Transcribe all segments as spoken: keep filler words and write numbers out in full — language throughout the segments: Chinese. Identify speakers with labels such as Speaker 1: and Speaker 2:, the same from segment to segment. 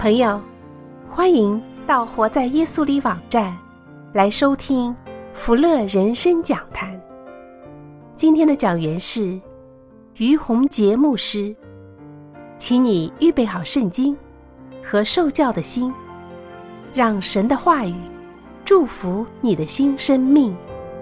Speaker 1: 朋友，欢迎到活在耶稣里网站来收听福乐人生讲坛。今天的讲员是于洪杰牧师，请你预备好圣经和受教的心，让神的话语祝福你的新生命。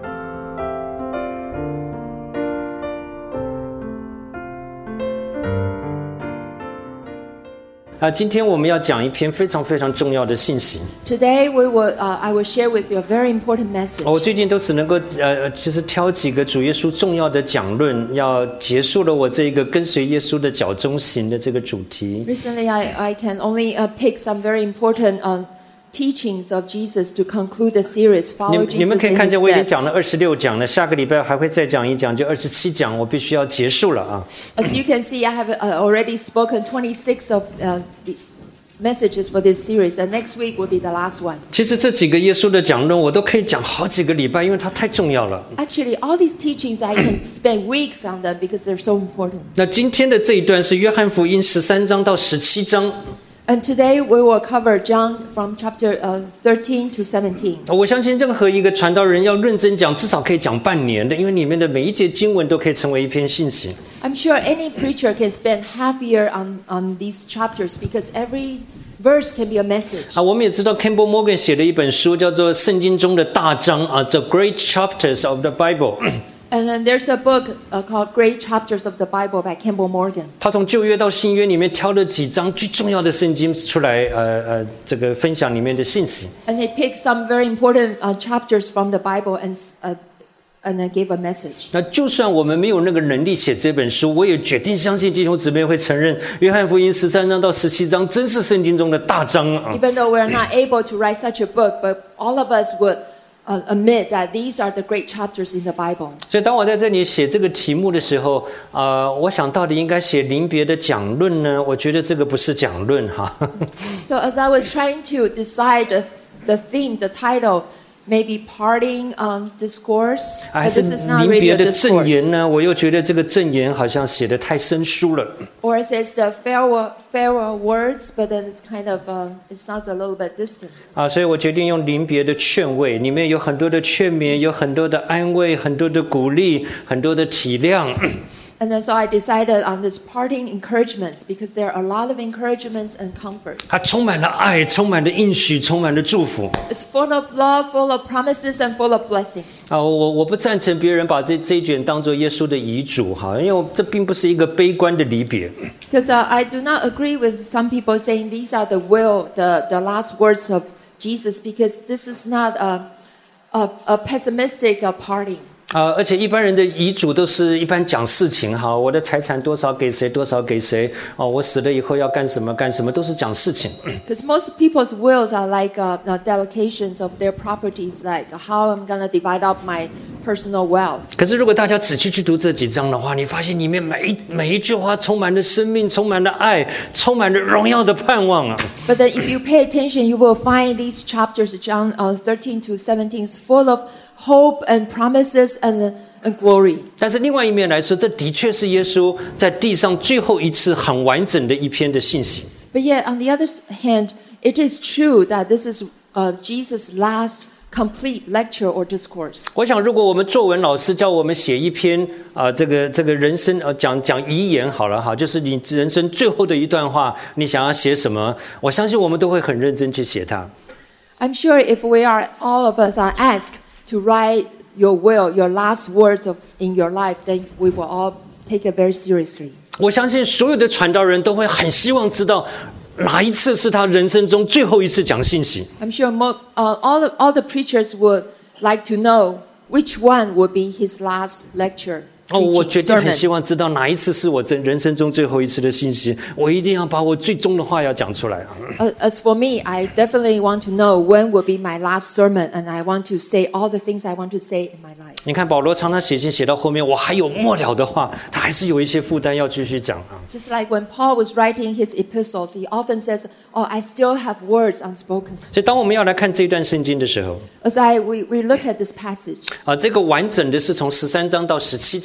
Speaker 2: 啊，今天我们要讲一篇非常非常重要的信息。
Speaker 3: Today we will, uh, I will share with you a very important message.
Speaker 2: 我最近都只能够呃，就是挑几个主耶稣重要的讲论，要结束了我这个跟随耶稣的脚中行的这个主题。
Speaker 3: Recently, I, I can only uh, pick some very important um, teachings of Jesus to conclude the series. Follow Jesus
Speaker 2: 你们可以看见我已经讲了
Speaker 3: in
Speaker 2: 二十六讲了，下个礼拜还会再讲一讲，就二十七讲，我必须要结束了啊。
Speaker 3: As you can see, I have uh, already spoken twenty-six of uh, the messages for this series, and next week will be the last one.
Speaker 2: 其实这几个耶稣的讲论我都可以讲好几个礼拜，因为它太重要了。
Speaker 3: Actually, all these teachings I can spend weeks on them because they're so important.
Speaker 2: 那今天的这一段是约翰福音十三章到十七章。
Speaker 3: And today we will cover John from chapter uh, thirteen to seventeen.
Speaker 2: 我相信任何一个传道人要认真讲，至少可以讲半年的，因为里面的每一节经文都可以成为一篇信息。
Speaker 3: I'm sure any preacher can spend half a year on, on these chapters because every verse can be a message.
Speaker 2: 啊，我们也知道 Campbell Morgan 写了一本书，叫做《圣经中的大章》啊，《The Great Chapters of the Bible》。
Speaker 3: And then there's a book uh, called Great Chapters of the Bible by Campbell Morgan.
Speaker 2: 他从旧约到新约里面挑了几章最重要的圣经出来，呃呃，这个分享里面的信息。
Speaker 3: And he picked some very important uh, chapters from the Bible and uh, and then gave a message.
Speaker 2: 那就算我们没有那个能力写这本书，我也决定相信弟兄姊妹会承认，约翰福音十三章到十七章真是圣经中的大章啊。
Speaker 3: Even though we're not able to write such a book, but all of us would Uh, admit that these are the great chapters in the Bible.
Speaker 2: 所以当我在这里写这个题目的时候，啊、呃，我想到底应该写临别的讲论呢？我觉得这个不是讲论哈。
Speaker 3: So as I was trying to decide the, the theme, the title, maybe parting um, discourse,
Speaker 2: 还
Speaker 3: but
Speaker 2: 是
Speaker 3: this is not
Speaker 2: 临
Speaker 3: really
Speaker 2: 别
Speaker 3: a
Speaker 2: 的赠言
Speaker 3: discourse.
Speaker 2: 呢？我又觉得这个赠言好像写得太生疏了。
Speaker 3: Or it says the farewell, farewell words, but then it's kind of, um, it sounds a little bit distant.
Speaker 2: 啊，所以我决定用临别的劝慰，里面有很多的劝勉，有很多的安慰，很多的鼓励，很多的体谅。
Speaker 3: And then so I decided on this parting encouragements because there are a lot of encouragements and comforts.
Speaker 2: 它充满了爱，充满了应许，充满了祝福。
Speaker 3: It's full of love, full of promises, and full of blessings.
Speaker 2: 啊，我我不赞成别人把这这一卷当作耶稣的遗嘱哈，因为这并不是一个悲观的离别。
Speaker 3: Because uh, I do not agree with some people saying these are the will, the, the last words of Jesus, because this is not a, a, a pessimistic uh, parting.
Speaker 2: 啊、呃，而且一般人的遗嘱都是一般讲事情哈，我的财产多少给谁，多少给谁，哦，我死了以后要干什么干什么，都是讲事情。
Speaker 3: Because most people's wills are like uh, uh, delegations of their properties, like how I'm going to divide up my personal wealth.
Speaker 2: 可是如果大家仔细去读这几章的话，你发现里面每一每一句话充满了生命，充满了爱，充满了荣耀的盼望啊。
Speaker 3: But then if you pay attention, you will find these chapters, John uh, thirteen to seventeen, is full of hope and promises and, and glory.
Speaker 2: 但是另外一面来说，这的确是耶稣在地上最后一次很完整的一篇的信息。
Speaker 3: But yet, on the other hand, it is true that this is uh, Jesus' last complete lecture or discourse.
Speaker 2: 我想，如果我们作文老师叫我们写一篇啊、呃，这个这个人生呃讲讲遗言好了哈，就是你人生最后的一段话，你想要写什么？我相信我们都会很认真去写它。
Speaker 3: I'm sure if we are, all of us are asked to write your will, your last words of in your life, then we will all take it very seriously.
Speaker 2: 我相信所有的传道人都会很希望知道哪一次是他人生中最后一次讲信息。
Speaker 3: I'm sure mo- uh, all, the, all the preachers would like to know which one would be his last lecture.
Speaker 2: 哦，我决定很
Speaker 3: sermon.
Speaker 2: 希望知道哪一次是我人人生中最后一次的信息，我一定要把我最终的话要讲出来啊。
Speaker 3: Uh, As for me, I definitely want to know when will be my last sermon, and I want to say all the things I want to say in my life.
Speaker 2: 你看保罗常常写信写到后面，我还有末了的话，他还是有一些负担要继续讲啊。
Speaker 3: Just like when Paul was writing his epistles, he often says, "Oh, I still have words unspoken."
Speaker 2: 所以当我们要来看这一段圣经的时候，
Speaker 3: As I we, we look at this passage,
Speaker 2: 啊，这个完整的是从十三章到十七章。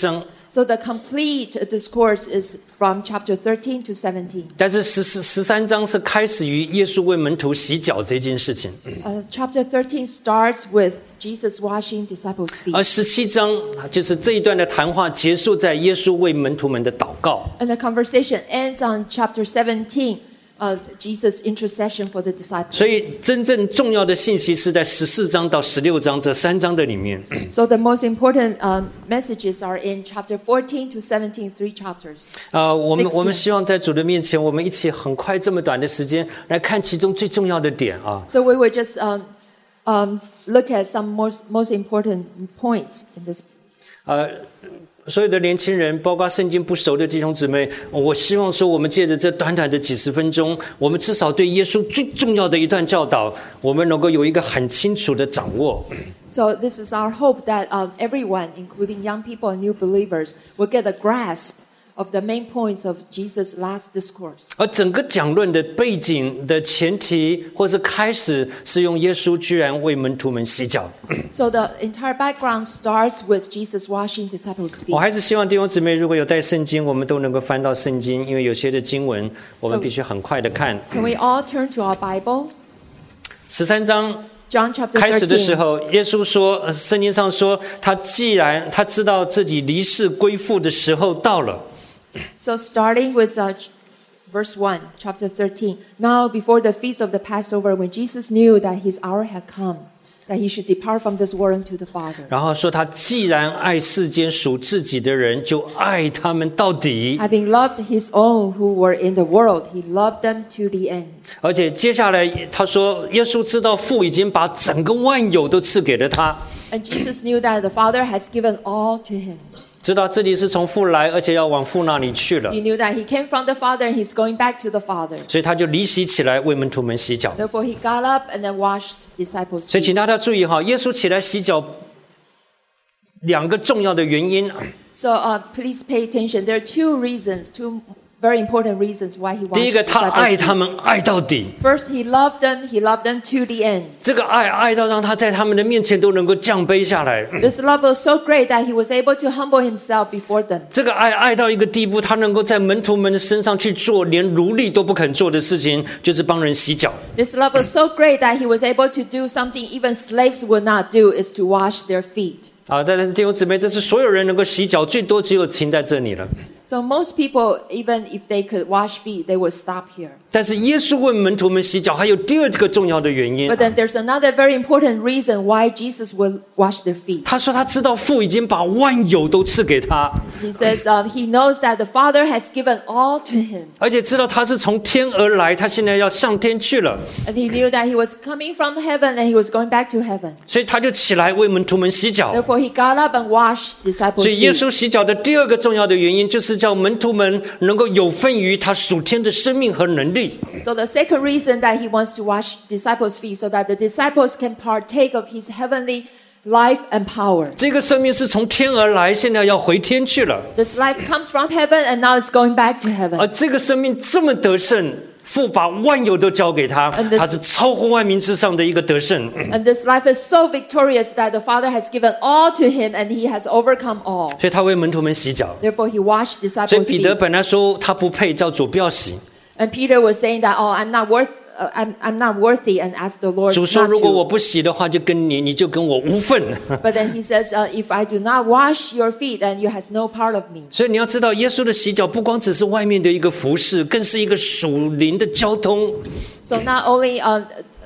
Speaker 3: So the complete discourse is from chapter thirteen to seventeen.
Speaker 2: 但是十四十三章是开始于耶稣为门徒洗脚这件事情，
Speaker 3: Uh, chapter thirteen starts with Jesus washing disciples' feet.
Speaker 2: 而十七章就是这一段的谈话结束在耶稣为门徒们的祷告。
Speaker 3: And the conversation ends on chapter seventeen, uh, Jesus' intercession for the disciples.
Speaker 2: 所以真正重要的信息是在十四章到十六章这三章的里面。
Speaker 3: So the most important um, messages are in chapter fourteen to seventeen, three chapters.
Speaker 2: 呃，我们
Speaker 3: sixteen.
Speaker 2: 我们希望在主的面前，我们一起很快这么短的时间来看其中最重要的点啊。
Speaker 3: So we will just um, um, look at some most, most important points in this.
Speaker 2: 呃，所有的年轻人，包括圣经不熟的弟兄姊妹，我希望说，我们借着这短短的几十分钟，我们至少对耶稣最重要的一段教导，我们能够有一个很清楚的掌握。
Speaker 3: So this is our hope that uh, everyone, including young people and new believers, will get a grasp of the main points of Jesus' last discourse.
Speaker 2: 而整个讲论的背景的前提，或是开始，是用耶稣居然为门徒们洗脚。
Speaker 3: So the entire background starts with Jesus washing disciples'
Speaker 2: 我
Speaker 3: feet.
Speaker 2: 还是希望弟兄姊妹如果有带圣经，我们都能够翻到圣经，因为有些的经文我们
Speaker 3: So-
Speaker 2: 必须很快的看。
Speaker 3: Can we all turn to our Bible?
Speaker 2: 十三章
Speaker 3: John chapter
Speaker 2: 开始的时
Speaker 3: thirteen.
Speaker 2: 候，耶稣说，呃圣经上说，他既然他知道自己离世归父的时候到了，
Speaker 3: So starting with uh, ch- verse one, chapter thirteen. Now before the feast of the Passover, when Jesus knew that his hour had come, that he should depart from this world unto the Father.
Speaker 2: 然后说他既然爱世间属自己的人，就爱他们到底。
Speaker 3: Having loved his own who were in the world, he loved them to the end.
Speaker 2: 而且接下来他说，耶稣知道父已经把整个万有都赐给了他，
Speaker 3: And Jesus knew that the Father has given all to him.
Speaker 2: 知道自己是从父来，而且要往父那里去了，
Speaker 3: He knew that he came from the Father and he's going back to the Father.
Speaker 2: 所以他就离席起来为门徒们洗脚。
Speaker 3: Therefore, he got up and then washed disciples'
Speaker 2: 所以请
Speaker 3: feet.
Speaker 2: 大家注意哈，耶稣起来洗脚，两个重要的原因。
Speaker 3: So uh, please pay attention. There are two reasons, two very important reasons why he
Speaker 2: 第一
Speaker 3: washed
Speaker 2: 个，他
Speaker 3: disciples'
Speaker 2: 爱他
Speaker 3: feet.
Speaker 2: 们爱到底，
Speaker 3: First, he loved them. He loved them to the end.
Speaker 2: 这个爱爱到让他在他们的面前都能够降卑下来。
Speaker 3: This love was so great that he was able to humble himself before them.
Speaker 2: 这个爱爱到一个地步，他能够在门徒们的身上去做连奴隶都不肯做的事情，就是帮人洗脚。
Speaker 3: This love was so great that he was able to do something even slaves would not do, is to wash their feet.
Speaker 2: 啊，但是弟兄姊妹，这是所有人能够洗脚，最多只有停在这里了。
Speaker 3: So most people, even if they could wash feet, they would stop here.
Speaker 2: 但是耶稣为门徒们洗脚，还有第二个重要的原因
Speaker 3: But。then there's another very important reason why Jesus will wash their feet.
Speaker 2: 他说他知道父已经把万有都赐给他，
Speaker 3: He says uh, he knows that the Father has given all to him.
Speaker 2: 而且知道他是从天而来，他现在要上天去了，
Speaker 3: And he knew that he was coming from heaven and he was going back to heaven.
Speaker 2: 所以他就起来为门徒们洗脚。
Speaker 3: Therefore, he got up and washed disciples'
Speaker 2: 所以耶
Speaker 3: feet.
Speaker 2: 稣洗脚的第二个重要的原因，就是叫门徒们能够有份于他属天的生命和能力。
Speaker 3: So the second reason that he wants to wash disciples' feet, so that the disciples can partake of his heavenly life and power.
Speaker 2: 这个生命是从天而来，现在要回天去了。
Speaker 3: This life comes from heaven and now it's going back to
Speaker 2: 而
Speaker 3: heaven.
Speaker 2: 这个生命这么得胜，父把万有都交给他，
Speaker 3: And this-
Speaker 2: 他是超乎万民之上的一个得胜。
Speaker 3: And this life is so victorious that the Father has given all to him and he has overcome all.
Speaker 2: 所以他为门徒们洗脚。
Speaker 3: Therefore, he washed
Speaker 2: 所以
Speaker 3: disciples'
Speaker 2: 彼得
Speaker 3: feet.
Speaker 2: 本来说他不配，叫主不要洗。
Speaker 3: And Peter was saying that, oh, I'm not worth, uh, I'm, I'm not worthy, and asked the Lord
Speaker 2: 主说
Speaker 3: not
Speaker 2: 如果我
Speaker 3: to.
Speaker 2: 不洗的话，就跟你，你就跟我无份。
Speaker 3: But then he says, uh, if I do not wash your feet, then you has no part of me.
Speaker 2: 所以你要知道，耶稣的洗脚不光只是外面的一个服饰，更是一个属灵的交通。
Speaker 3: So not only uh,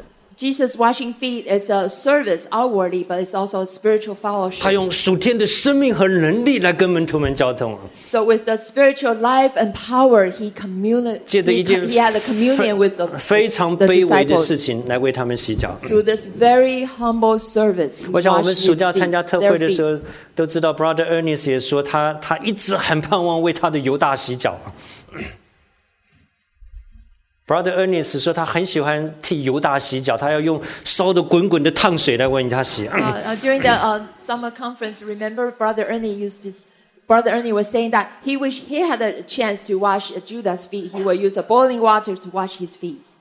Speaker 3: Jesus washing feet is a service outwardly, but it's also a spiritual
Speaker 2: 他
Speaker 3: fellowship.
Speaker 2: 用属天的生命和能力来跟门徒们交通。
Speaker 3: So with the spiritual life and power, he communi-
Speaker 2: 借着一
Speaker 3: he,
Speaker 2: 件
Speaker 3: he had a communion with the,
Speaker 2: 非常
Speaker 3: the
Speaker 2: 卑微的事
Speaker 3: disciples.
Speaker 2: 情来为他们洗脚。
Speaker 3: Through this very humble service, he
Speaker 2: 我想我们
Speaker 3: washed
Speaker 2: 暑
Speaker 3: his
Speaker 2: 假参加
Speaker 3: feet,
Speaker 2: 特
Speaker 3: their
Speaker 2: 会的时
Speaker 3: feet.
Speaker 2: 候，都知道 Brother Ernest 也说他他一直很盼望为他的犹大洗脚。Brother Ernest 说他很喜欢替犹大洗脚，他要用烧得滚滚的烫水来为他洗。
Speaker 3: Uh, uh, during the uh, summer conference, remember Brother Ernie used this. Brother Ernie was saying that he wished he had a chance to wash Judah's feet. He would use a boiling water to wash his feet.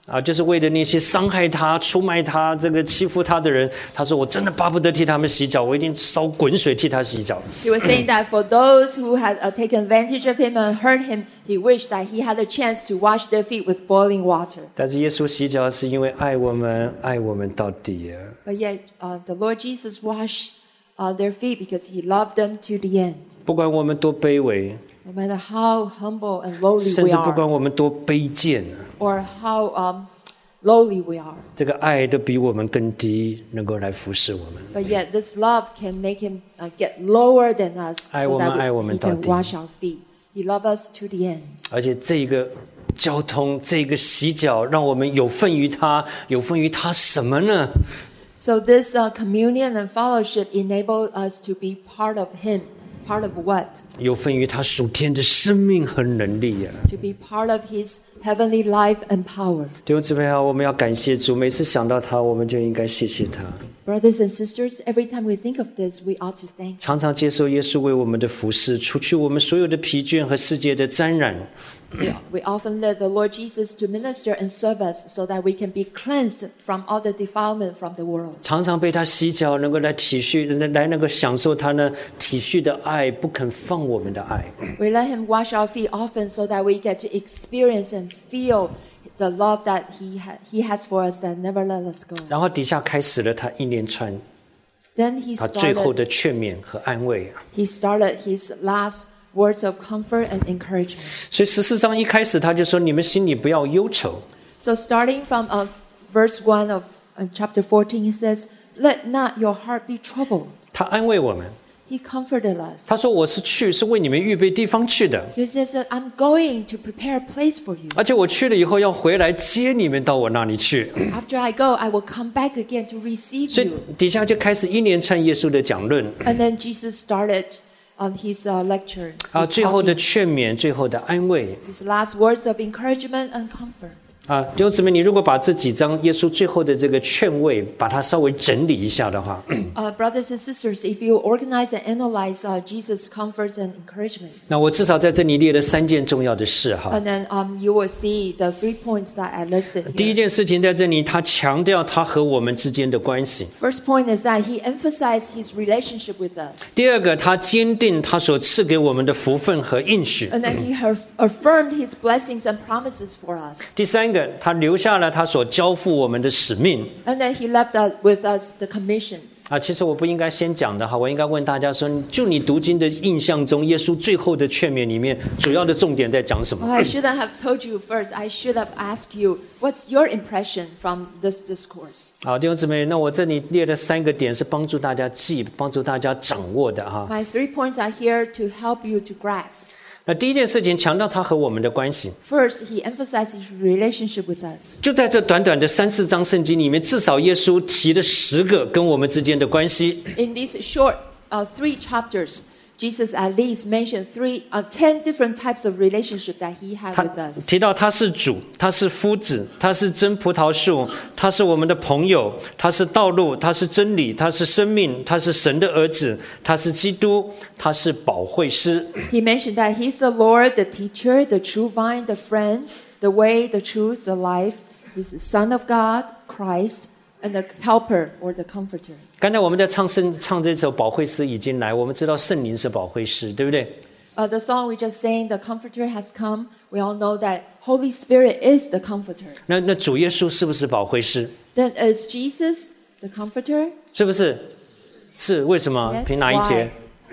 Speaker 2: 啊，就是为了那些伤害他、出卖他、这个欺负他的人，他说：“我真的巴不得替他们洗脚，我一定烧滚水替他洗脚。”
Speaker 3: He was saying that for those who had uh, taken advantage of him and hurt him, he wished that he had a chance to wash their feet with boiling water.
Speaker 2: 但是耶稣洗脚是因为爱我们，爱我们到底啊。
Speaker 3: But yet, uh, the Lord Jesus washed uh, their feet because he loved them to the end.
Speaker 2: 不管我们多卑微，
Speaker 3: No matter how humble and lowly
Speaker 2: 甚
Speaker 3: we
Speaker 2: 至不管
Speaker 3: are,
Speaker 2: 我们多卑贱，
Speaker 3: or how um, lowly we are,
Speaker 2: 这个爱都比我们更低，能够来服侍我们。
Speaker 3: but yet this love can make him uh, get lower than us
Speaker 2: 爱
Speaker 3: so
Speaker 2: 我们，
Speaker 3: that
Speaker 2: 爱我
Speaker 3: we,
Speaker 2: 们
Speaker 3: he
Speaker 2: 到
Speaker 3: can
Speaker 2: 底。
Speaker 3: wash our feet. He loves us to the end.
Speaker 2: 而且这个交通，这个洗脚，让我们有份于他，有份于他什么呢？
Speaker 3: So this uh, communion and fellowship enable us to be part of him. Part of what?
Speaker 2: 有份于他属天的生命和能力呀、啊！
Speaker 3: To be part of his heavenly life and power.
Speaker 2: 弟兄姊妹啊，我们要感谢主，每次想到他，我们就应该谢谢他。
Speaker 3: Brothers and sisters, every time we think of this, we ought to thank him.
Speaker 2: 常常接受耶稣为我们的服侍，除去我们所有的疲倦和世界的沾染。
Speaker 3: We, we often let the Lord Jesus to minister and serve us so that we can be cleansed from all the defilement from the world.
Speaker 2: 常常被他洗脚，能够来体恤，来能够享受他呢体恤的爱，不肯放我们的爱。
Speaker 3: We let him wash our feet often so that we get to experience and feel the love that he, ha- he has for us that never let us go.
Speaker 2: 然后底下开始了他一连串
Speaker 3: Then he
Speaker 2: 他最后
Speaker 3: started,
Speaker 2: 的劝勉和安慰。
Speaker 3: he started his last words of comfort and encouragement.
Speaker 2: 所以十四章一开始他就说：“你们心里不要忧愁。”
Speaker 3: So starting from uh, verse one of uh, chapter fourteen, he says, "Let not your heart be troubled."
Speaker 2: 他安慰我们，
Speaker 3: He comforted us.
Speaker 2: 他说：“我是去，是为你们预备地方去的，
Speaker 3: He says that I'm going to prepare a place for you.
Speaker 2: 而且我去了以后要回来接你们到我那里去。”
Speaker 3: After I go, I will come back again to receive
Speaker 2: 所以
Speaker 3: you.
Speaker 2: 底下就开始一连串耶稣的讲论
Speaker 3: And then Jesus started on his uh, lecture.
Speaker 2: 啊，
Speaker 3: His
Speaker 2: 最后的
Speaker 3: talking.
Speaker 2: 劝勉，最后的安慰
Speaker 3: His last words of encouragement and comfort.
Speaker 2: 啊。弟兄姊妹，你如果把这几章耶稣最后的这个劝慰，把它稍微整理一下的话，
Speaker 3: Uh, brothers and sisters, if you organize and analyze uh, Jesus' comforts and encouragements,
Speaker 2: 那我至少在这里列了三件重要的事哈。
Speaker 3: and then um, you will see the three points that I listed
Speaker 2: 第一
Speaker 3: here.
Speaker 2: 件事情在这里，他强调他和我们之间的关系；
Speaker 3: First point is that he emphasized his relationship with us.
Speaker 2: 第二个，他坚定他所赐给我们的福分和应许；
Speaker 3: And then he have affirmed his blessings and promises for us.
Speaker 2: 第三个，他留下了他所交付我们的使命。
Speaker 3: And then he left us with us the commissions.
Speaker 2: 啊，其实我不应该先讲的哈，我应该问大家说，就你读经的印象中，耶稣最后的劝勉里面，主要的重点在讲什
Speaker 3: Well,
Speaker 2: 么？
Speaker 3: I shouldn't have told you first. I should have asked you, what's your impression from this discourse?
Speaker 2: 好，弟兄姊妹，那我这里列了三个点，是帮助大家记、帮助大家掌握的哈。
Speaker 3: My three points are here to help you to grasp.
Speaker 2: 那第一件事情，强调他和我们的关系。
Speaker 3: First, he emphasized his relationship with us.
Speaker 2: 就在这短短的三四章圣经里面，至少耶稣提了十个跟我们之间的关系。
Speaker 3: In these short uh, three chapters, Jesus at least mentioned three, uh, ten different types of relationship that he had
Speaker 2: 他
Speaker 3: with us.
Speaker 2: 提到他是主，他是夫子，他是真葡萄树，他是我们的朋友，他是道路，他是真理，他是生命，他是神的儿子，他是基督，他是保惠师。
Speaker 3: He mentioned that he's the Lord, the teacher, the true vine, the friend, the way, the truth, the life. He's the Son of God, Christ, and the helper or the comforter.
Speaker 2: 刚才我们在唱圣唱这首保惠师已经来，我们知道圣灵是保惠师，对不对？
Speaker 3: Uh, the song we just sang, the comforter has come. We all know that Holy Spirit is the comforter.
Speaker 2: 那那主耶稣是不是保惠师？
Speaker 3: Then is Jesus the comforter?
Speaker 2: 是不是？是，为什么？
Speaker 3: Yes,
Speaker 2: 凭哪一节
Speaker 3: why?？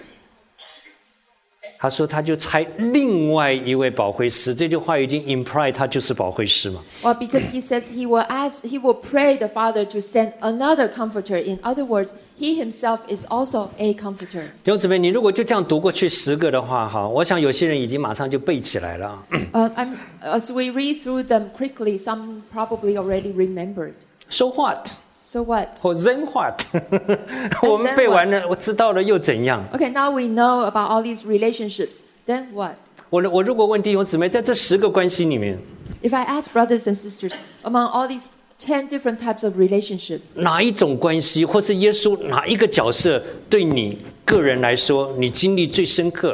Speaker 2: 他说他就差另外一位保惠师，这句话已经 imply 他就是保惠师嘛。
Speaker 3: Well, because he says he will ask, he will pray the Father to send another comforter. In other words, he himself is also a comforter.
Speaker 2: 弟兄姊妹，你如果就这样读过去十个的话，哈，我想有些人已经马上就背起来了。
Speaker 3: Uh, I'm, as we read through them quickly, some probably already remembered.
Speaker 2: So what?
Speaker 3: So what?
Speaker 2: 或 then what？ 我们背完了，我知道了又怎样？
Speaker 3: Okay, now we know about all these relationships. Then what?
Speaker 2: 我我如果问弟兄姊妹，在这十个关系里面，
Speaker 3: If I ask brothers and sisters, among all these ten different types of relationships,
Speaker 2: 哪一种关系，或是耶稣哪一个角色，对你个人来说，你经历最深刻？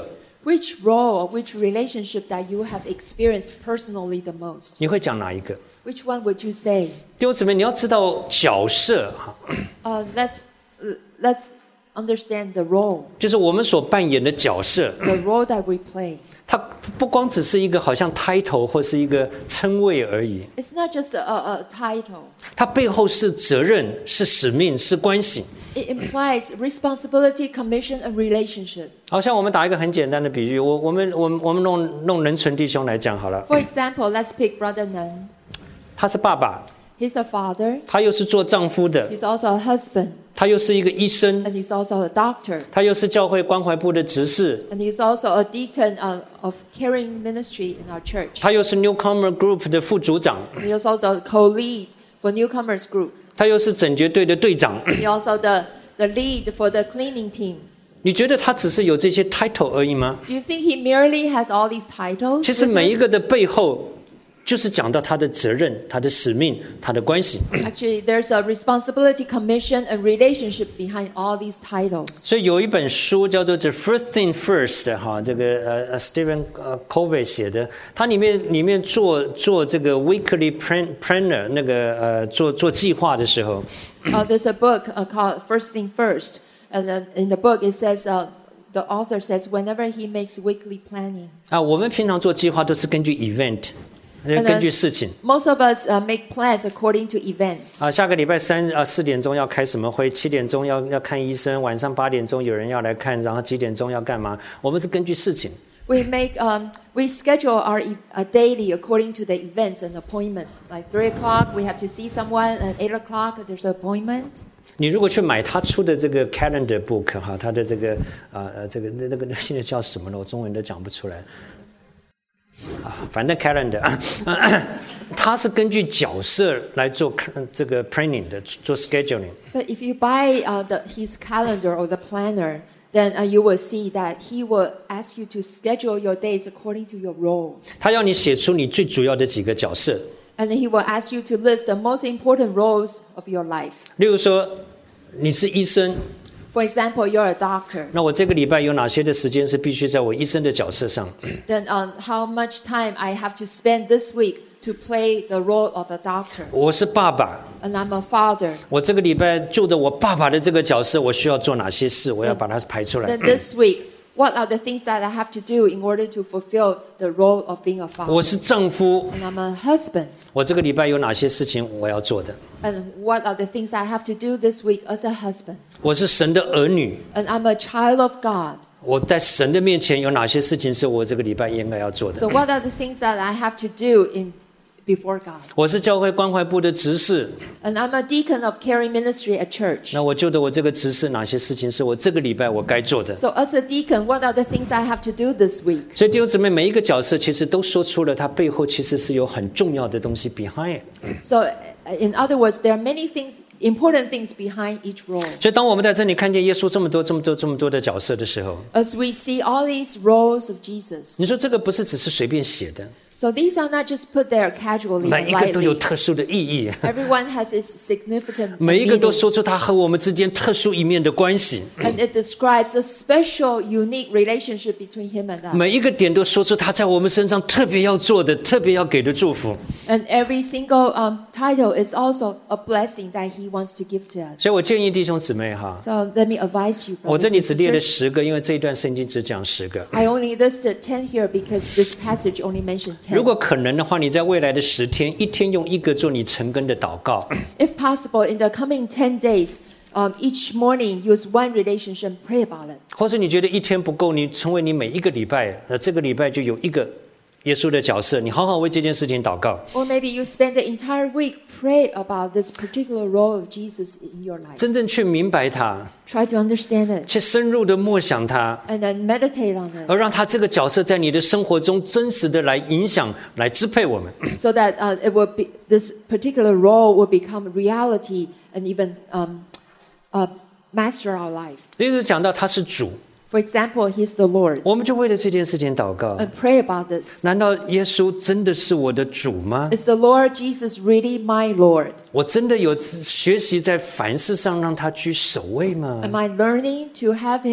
Speaker 3: which role or which relationship that you have experienced personally the most?
Speaker 2: 你会讲哪一个？
Speaker 3: Which one would you say?
Speaker 2: 弟兄姊妹，你要知道角色哈，
Speaker 3: Uh, let's uh, let's understand the role,
Speaker 2: 就是我们所扮演的角色，
Speaker 3: the role that we play.
Speaker 2: 它不光只是一个好像 title 或是一个称谓而已，
Speaker 3: It's not just a, a title.
Speaker 2: 它背后是责任、是使命、是关系。
Speaker 3: It implies responsibility, commission, and relationship.
Speaker 2: 好像我们打一个很简单的比喻，我我们我们我们弄弄人纯弟兄来讲好了，
Speaker 3: For example, let's pick Brother Nan.
Speaker 2: 他是爸爸，
Speaker 3: He's a father.
Speaker 2: 他又是做丈夫的，
Speaker 3: He's also a husband,
Speaker 2: 他又是一个医生，
Speaker 3: and he's also a doctor,
Speaker 2: 他又是教会关怀部的执事，
Speaker 3: and he's also a deacon uh, of caring ministry in our church.
Speaker 2: 他又是 Newcomer Group 的副组长，
Speaker 3: He is also a co-lead for newcomers group.
Speaker 2: 他又是整洁队的队长。
Speaker 3: He also the the lead for the cleaning team.
Speaker 2: 你觉得他只是有这些 title 而已吗？
Speaker 3: Do you think he merely has all these titles?
Speaker 2: 其实
Speaker 3: with
Speaker 2: 每一
Speaker 3: him?
Speaker 2: 个的背后，就是讲到他的责任、他的使命、他的关系。
Speaker 3: Actually, there's a responsibility, commission, and relationship behind all these titles.
Speaker 2: 所以有一本书叫做《The First Thing First》哈，这个呃呃 Stephen 呃 Covey 写的，它里面里面做做这个 weekly plan planner 那个呃做做计划的时候，
Speaker 3: Uh, there's a book uh, called First Thing First, and then in the book it says uh, the author says whenever he makes weekly planning.
Speaker 2: 啊，我们平常做计划都是根据 event，呃
Speaker 3: And then
Speaker 2: 根据事情。
Speaker 3: most of us uh, make plans according to events.
Speaker 2: 啊，下个礼拜三啊四点钟要开什么会？七点钟要要看医生，晚上八点钟有人要来看，然后几点钟要干嘛？我们是根据事情。
Speaker 3: We make um, we schedule our e- uh, daily according to the events and appointments. Like three o'clock, we have to see someone. At eight o'clock, there's an appointment.
Speaker 2: 你如果去买他出的这个 calendar book 哈，他的这个啊呃这个那那个那现在叫什么了？我中文都讲不出来。啊，反正 calendar 啊，它是根据角色来做这个 planning 的，做 scheduling。
Speaker 3: But if you buy uh, the, his calendar or the planner, then uh, you will see that he will ask you to schedule your days according to your roles.
Speaker 2: 他要你写出你最主要的几个角色，
Speaker 3: And he will ask you to list the most important roles of your life.
Speaker 2: 例如说你是医生，
Speaker 3: For example, you're a doctor.
Speaker 2: 那我这个礼拜有哪些的时间是必须在我医生的角色上？
Speaker 3: Then um, how much time I have to spend this week to play the role of a doctor.
Speaker 2: 我是爸爸，
Speaker 3: And I'm a father.
Speaker 2: 我这个礼拜就着我爸爸的这个角色，我需要做哪些事？我要把它排出来
Speaker 3: Then。this week, what are the things that I have to do in order to fulfill the role of being a father?
Speaker 2: 我是丈夫，
Speaker 3: And I'm a husband.
Speaker 2: 我这个礼拜有哪些事情我要做的？
Speaker 3: And what are the things I have to do this week as a husband?
Speaker 2: 我是神的儿女，
Speaker 3: And I'm a child of God.
Speaker 2: 我在神的面前有哪些事情是我这个礼拜应该要做的？
Speaker 3: So what are the things that I have to do in before God?
Speaker 2: 我是教会关怀部的执事，
Speaker 3: And I'm a deacon of caring ministry at church.
Speaker 2: 那我就着我这个执事，哪些事情是我这个礼拜我该做的？
Speaker 3: So as a deacon, what are the things I have to do this week?
Speaker 2: 所以弟兄姊妹，每一个角色其实都说出了他背后其实是有很重要的东西 behind。
Speaker 3: So uh, in other words, there are many things, important things behind each role.
Speaker 2: 所以当我们在这里看见耶稣这么多、这么多、这么多的角色的时候，
Speaker 3: As we see all these roles of Jesus.
Speaker 2: 你说这个不是只是随便写的，
Speaker 3: So these are not just put there casually
Speaker 2: 每
Speaker 3: and
Speaker 2: 一个都有
Speaker 3: lightly.
Speaker 2: 特殊的意义，
Speaker 3: Everyone has its significant
Speaker 2: 每一个都
Speaker 3: meaning.
Speaker 2: 说出他和我们之间特殊一面的关系，
Speaker 3: And it describes a special, unique relationship between him and us.
Speaker 2: 每一个点都说出他在我们身上特别要做的、特别要给的祝福。
Speaker 3: And every single um, title is also a blessing that he wants to give to us.
Speaker 2: 所以我建议弟兄姊妹哈，
Speaker 3: So let me advise you,
Speaker 2: 我这
Speaker 3: brothers
Speaker 2: 里
Speaker 3: and
Speaker 2: 只列了
Speaker 3: sisters.
Speaker 2: 十个，因为这一段圣经只讲十个。
Speaker 3: I only listed ten here because this passage only mentioned
Speaker 2: 如
Speaker 3: ten.
Speaker 2: 果可能的话，你在未来的十天，一天用一个做你成根的祷告。
Speaker 3: If possible, in the coming ten days, um, each morning use one relationship and pray about it.
Speaker 2: 或是你觉得一天不够，你成为你每一个礼拜，呃，这个礼拜就有一个耶稣的角色，你好好为这件事情祷告，
Speaker 3: Or maybe you spend the entire week pray about this particular role of Jesus in your life.
Speaker 2: 真正去明白它，
Speaker 3: Try to understand it
Speaker 2: 去深入的默想它，
Speaker 3: and then meditate on it
Speaker 2: 而让他这个角色在你的生活中真实的来影响、来支配我们。
Speaker 3: so that uh, it will be, this particular role will become reality and even um, uh, master our life.
Speaker 2: 例如讲到他是主，
Speaker 3: For example, He's the Lord
Speaker 2: 我们就为了这件事情祷告。
Speaker 3: and pray about this.
Speaker 2: 难道耶稣真的是我的主吗？
Speaker 3: Is the Lord Jesus really my Lord?
Speaker 2: 我真的有学习在凡事上让他居首位吗？
Speaker 3: Am I learning to have Him the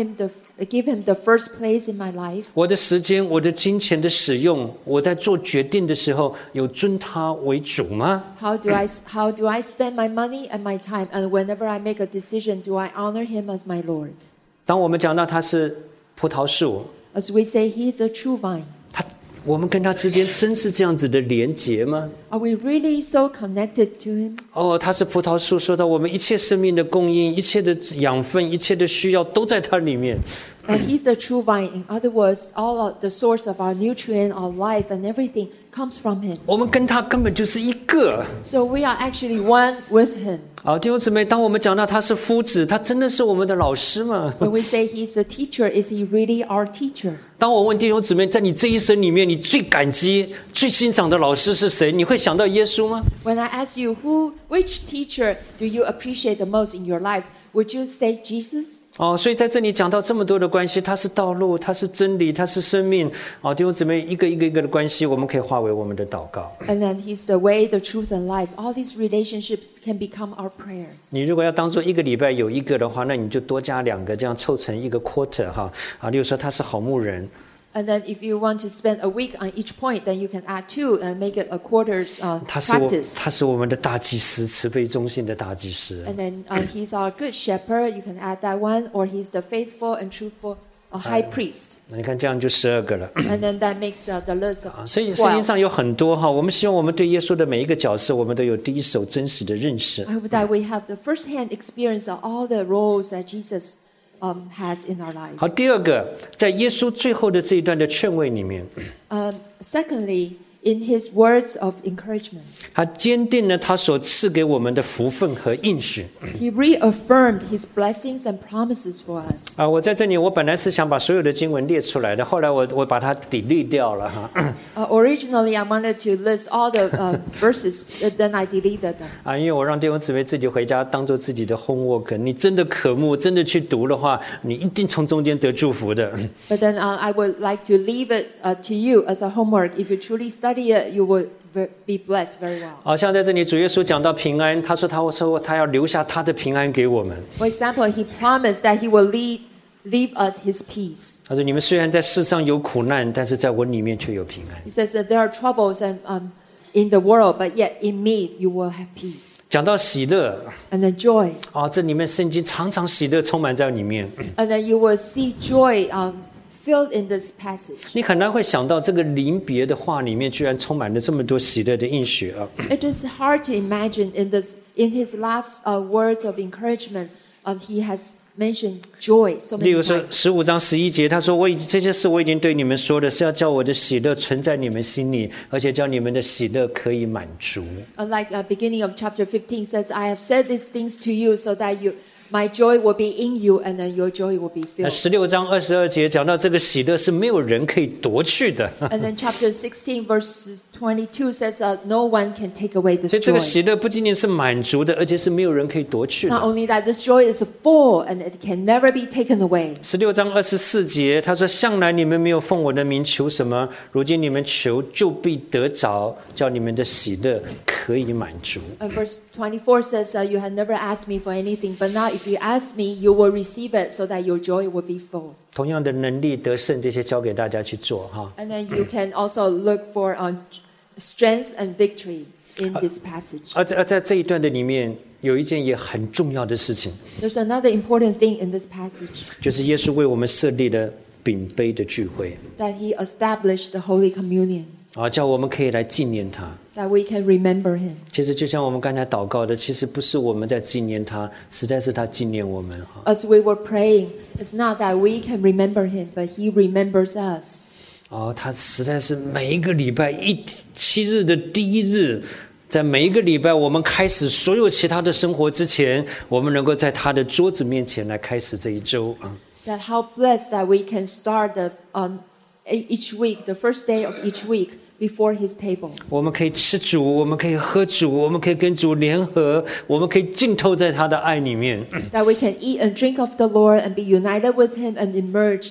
Speaker 3: give him the first place in my life.
Speaker 2: 我的时间，我的金钱的使用，我在做决定的时候，有尊他为主吗？
Speaker 3: How do I how do I spend my money and my time? And whenever I make a decision, do I honor him as my Lord?
Speaker 2: 当我们讲到他是葡萄树，
Speaker 3: As we say, he is a true vine.
Speaker 2: 他我们跟他之间真是这样子的连结吗？
Speaker 3: Are we really so connected to him?
Speaker 2: 哦，他是葡萄树，说到我们一切生命的供应，一切的养分，一切的需要都在它里面。
Speaker 3: And he's the true vine. In other words, all of the source of our nutrient, our life, and everything comes from him.
Speaker 2: 我们跟他根本就是一个。
Speaker 3: So we are actually one with him.
Speaker 2: 好，弟兄姊妹，当我们讲到他是夫子，他真的是我们的老师吗？
Speaker 3: When we say he's a teacher, is he really our teacher?
Speaker 2: 当我问弟兄姊妹，在你这一生里面，你最感激、最欣赏的老师是谁？你会想到耶稣吗？
Speaker 3: When I ask you, who, which teacher do you appreciate the most in your life? Would you say Jesus?
Speaker 2: 哦，所以在这里讲到这么多的关系，它是道路，它是真理，它是生命。哦，弟兄姊妹，一个一个一个的关系，我们可以化为我们的祷告。
Speaker 3: And then he's the way, the truth, and life. All these relationships can become our prayers.
Speaker 2: 你如果要当做一个礼拜有一个的话，那你就多加两个，这样凑成一个 quarter 哈。啊，例如说他是好牧人。
Speaker 3: And then if you want to spend a week on each point, then you can add two and make it a quarter's uh,
Speaker 2: 他是我，
Speaker 3: practice.
Speaker 2: 他是我们的大祭司，慈悲忠信的大祭司。
Speaker 3: And then uh, he's our good shepherd. You can add that one. Or he's the faithful and truthful uh, high priest.
Speaker 2: 你看这样就十二个了。
Speaker 3: And then that makes uh, the list of
Speaker 2: 所以圣经
Speaker 3: twelve.
Speaker 2: 上有很多哈，我们希望我们对耶稣的每一个角色，我们都有第一手真实的认识。
Speaker 3: I hope that we have the first-hand experience of all the roles that Jesus um, has in our life.
Speaker 2: 好，第二个，在耶稣最后的这一段的劝慰里面，
Speaker 3: Um, secondly, in his words of encouragement,
Speaker 2: 他坚定了他所赐给我们的福分和应许。
Speaker 3: he reaffirmed his blessings and promises for us.
Speaker 2: 啊，我在这里，我本来是想把所有的经文列出来的，后来我我把它 delete 掉了哈。
Speaker 3: Uh, originally, I wanted to list all the uh, verses, but then I deleted them.
Speaker 2: 啊，因为我让弟兄姊妹自己回家当做自己的 homework， 你真的渴慕，真的去读的话，你一定从中间得祝福的。
Speaker 3: But then uh, I would like to leave it uh, to you as a homework. If you truly study it, you will ve- be blessed very well.
Speaker 2: 好像在这里，主耶稣讲到平安，他说他说他要留下他的平安给我们。
Speaker 3: For example, he promised that he will lead, leave us his peace.
Speaker 2: 他说你们虽然在世上有苦难，但是在我里面却有平安。
Speaker 3: He says that there are troubles and, um, in the world, but yet in me you will have peace.
Speaker 2: 讲到喜乐，
Speaker 3: And then joy.
Speaker 2: 啊，这里面圣经常常喜乐充满在里面。
Speaker 3: And then you will see joy um, filled in this passage.
Speaker 2: 你很难会想到这个临别的话里面居然充满了这么多喜乐的应许啊！
Speaker 3: It is hard to imagine in this in his last uh, words of encouragement, um, he has mentioned joy so
Speaker 2: 例
Speaker 3: many
Speaker 2: 如说
Speaker 3: times.
Speaker 2: 十五章十一节，他说：“我已这些事我已经对你们说了，是要叫我的喜乐存在你们心里，而且叫你们的喜乐可以满足。”
Speaker 3: Uh, like uh, beginning of chapter fifteen says, I have said these things to you so that you, my joy will be in you and then your joy will be
Speaker 2: 那
Speaker 3: filled.
Speaker 2: 十六章二十二节讲到这个喜乐是没有人可以夺去的，
Speaker 3: And then chapter sixteen verse twenty-two says, uh, no one can take away this
Speaker 2: 所以这个
Speaker 3: joy.
Speaker 2: 喜乐不仅仅是满足的，而且是没有人可以夺去
Speaker 3: Not
Speaker 2: 的。
Speaker 3: only that, this joy is full and it can never be taken away.
Speaker 2: 十六章二十四节，他说：“向来你们没有奉我的名求什么，如今你们求就必得着，叫你们的喜乐可以满足。”
Speaker 3: And verse twenty-four says, uh, you have never asked me for anything, but now if you ask me, you will receive it so that your joy will be full.
Speaker 2: 同样的能力得胜，这些交给大家去做哈。
Speaker 3: And then you can also look for um, strength and victory in this passage.
Speaker 2: 而在而在这一段的里面，有一件也很重要的事情，
Speaker 3: There's another important thing in this passage,
Speaker 2: 就是耶稣为我们设立了饼杯的聚会，
Speaker 3: that he established the Holy Communion,
Speaker 2: 啊，叫我们可以来纪念他。
Speaker 3: that we can remember him.
Speaker 2: 其实就像我们刚才祷告的，其实不是我们在纪念他，实在是他纪念我们哈。
Speaker 3: As we were praying, it's not that we can remember him, but he remembers us.
Speaker 2: 哦，他实在是每一个礼拜一七日的第一日，在每一个礼拜我们开始所有其他的生活之前，我们能够在他的桌子面前来开始这一周啊。
Speaker 3: That how blessed that we can start the, um, each week, the first day of each week, before his table.
Speaker 2: 我们可以吃主，我们可以喝主，我们可以跟主联合，我们可以浸透在他的爱里面。
Speaker 3: That we can eat and drink of the Lord and be united with him and immersed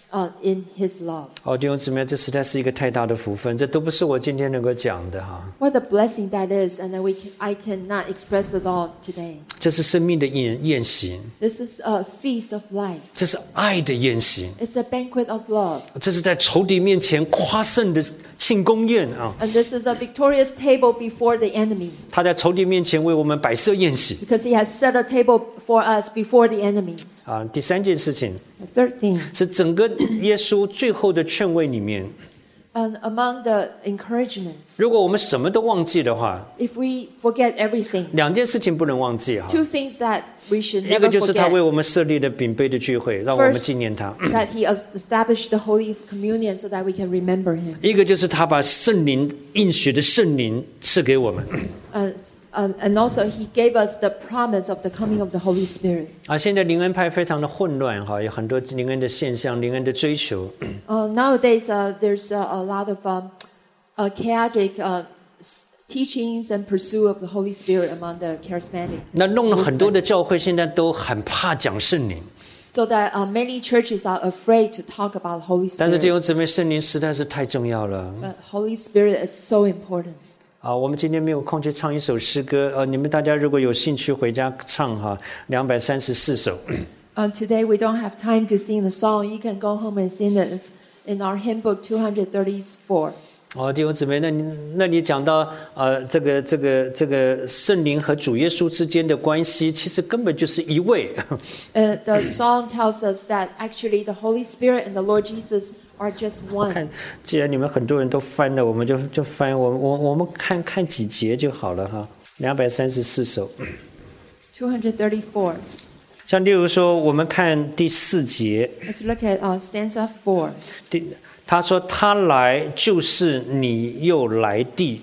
Speaker 3: uh, in His love.
Speaker 2: 哦，弟兄姊妹，这实在是一个太大的福分，这都不是我今天能够讲的哈。
Speaker 3: What a blessing that is, and that we can, I cannot express it all today.
Speaker 2: 这是生命的宴宴席，
Speaker 3: This is a feast of life.
Speaker 2: 这是爱的宴席，
Speaker 3: It's a banquet of love.
Speaker 2: 这是在仇敌面前夸胜的庆功宴啊！
Speaker 3: And this is a victorious table before the enemies.
Speaker 2: 他在仇敌面前为我们摆设宴席
Speaker 3: Because He has set a table for us before the enemies.
Speaker 2: 啊！第三件事情
Speaker 3: The third thing,
Speaker 2: 是整个耶稣最后的劝慰里面，
Speaker 3: and among the encouragements,
Speaker 2: 如果我们什么都忘记的话，
Speaker 3: if we forget everything,
Speaker 2: 两件事情不能忘记哈。
Speaker 3: two things that we should
Speaker 2: 一个
Speaker 3: never
Speaker 2: 就是他为
Speaker 3: forget.
Speaker 2: 我们设立的饼杯的聚会，让我们纪念他；
Speaker 3: That He established the Holy Communion so that we can remember Him.
Speaker 2: 一个就是他把圣灵应许的圣灵赐给我们
Speaker 3: Uh, uh, and also He gave us the promise of the coming of the Holy Spirit.
Speaker 2: 啊。现在灵恩派非常的混乱哈，有很多灵恩的现象、灵恩的追求。
Speaker 3: Uh, nowadays, uh, there's uh, a lot of um, uh, chaotic uh, s- teachings and pursuit of the Holy Spirit among the charismatic.
Speaker 2: 那弄了很多的教会，现在都很怕讲圣灵。
Speaker 3: So that uh, many churches are afraid to talk about Holy
Speaker 2: 但是弟
Speaker 3: Spirit.
Speaker 2: 兄姊妹，圣灵实在是太重要了
Speaker 3: But Holy Spirit is so important.
Speaker 2: 啊！我们今天没有空去唱一首诗歌，呃，你们大家如果有兴趣回家唱哈，两百三十四首。
Speaker 3: Uh, today we don't have time to sing the song. You can go home and sing it. It's in our hymn book two thirty-four.
Speaker 2: 哦，弟兄姊妹，那你那你讲到呃，这个这个这个圣灵和主耶稣之间的关系，其实根本就是一位。
Speaker 3: Uh, the song tells us that actually the Holy Spirit and the Lord Jesus are just
Speaker 2: 看
Speaker 3: one.
Speaker 2: 既然你们很多人都翻了，我们就就翻，我我我们看看几节就好了哈。两百三十四首，
Speaker 3: two thirty-four.
Speaker 2: 像例如说，我们看第四节，
Speaker 3: Let's look at uh, stanza four.
Speaker 2: 第他说他来就是你又来地。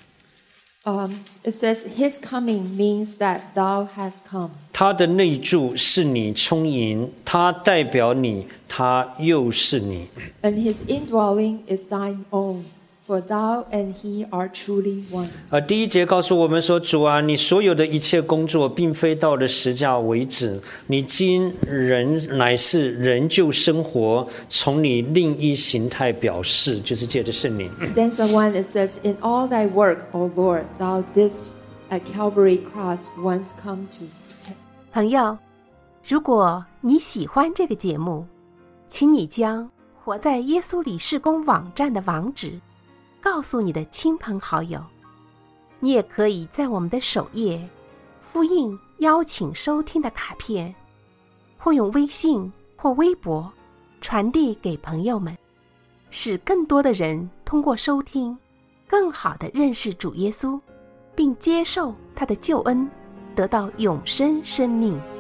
Speaker 3: Um, it says, His coming means that thou hast come.
Speaker 2: 他的内住是你充盈，他代表你，他又是你。
Speaker 3: And His indwelling is thine own, for thou and He are truly one.
Speaker 2: 呃，第一节告诉我们说，主啊，你所有的一切工作，并非到了十架为止，你今人乃是人就生活，从你另一形态表示，就是借着圣灵。
Speaker 3: Stanza one, it says, In all thy work, O Lord, thou didst at Calvary cross once come to.
Speaker 1: 朋友，如果你喜欢这个节目，请你将活在耶稣里事工网站的网址告诉你的亲朋好友。你也可以在我们的首页复印邀请收听的卡片，或用微信或微博传递给朋友们，使更多的人通过收听更好地认识主耶稣，并接受他的救恩，得到永生生命。